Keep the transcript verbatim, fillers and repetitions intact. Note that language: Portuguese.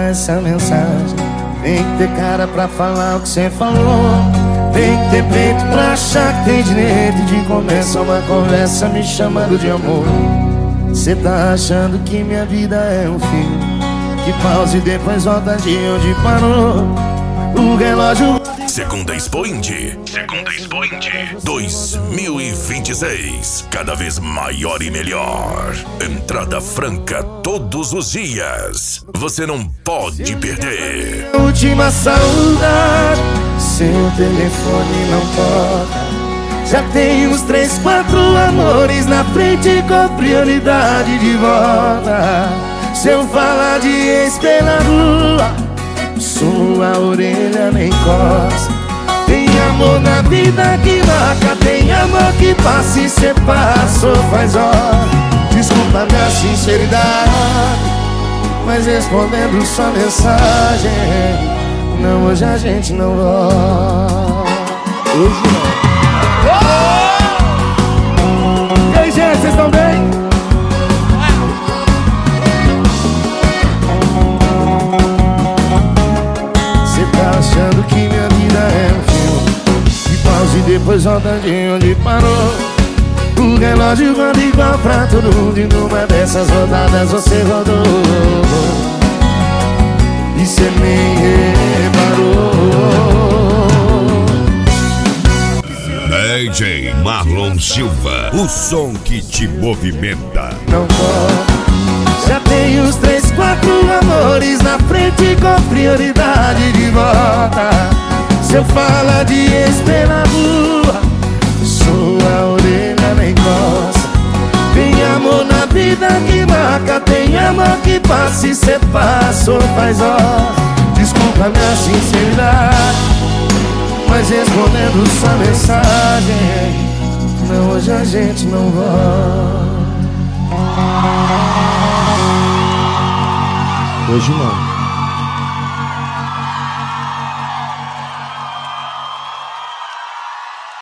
essa mensagem. Tem que ter cara pra falar o que cê falou. Tem que ter peito pra achar que tem direito de começar uma conversa me chamando de amor. Cê tá achando que minha vida é um filme que pausa e depois volta de onde parou. O relógio... Segunda Expo Indy, Segunda Expo Indy dois mil e vinte e seis, cada vez maior e melhor. Entrada franca todos os dias. Você não pode perder. Última saudade, seu telefone não toca. Já tem uns três, quatro amores na frente com prioridade de volta. Se eu falar de ex pela rua, sua orelha nem coça. Tem amor na vida que marca, tem amor que passa e cê passou faz hora. Desculpa minha sinceridade, mas respondendo sua mensagem, não, hoje a gente não volta. Hoje não. Oh! E aí, gente, vocês estão bem? Achando que minha vida é um filme que pausa e depois volta de onde parou. O relógio roda igual pra todo mundo e numa dessas rodadas você rodou e cê nem reparou. D J Marlon Silva, o som que te movimenta. Não pode. Já tem uns três, quatro amores na frente com prioridade de volta. Se eu falar de ex pela rua, sua orelha nem coça. Tem amor na vida que marca, tem amor que passa e cê passou faz hora. Desculpa minha sinceridade, mas respondendo sua mensagem, não, hoje a gente não volta. Hoje não.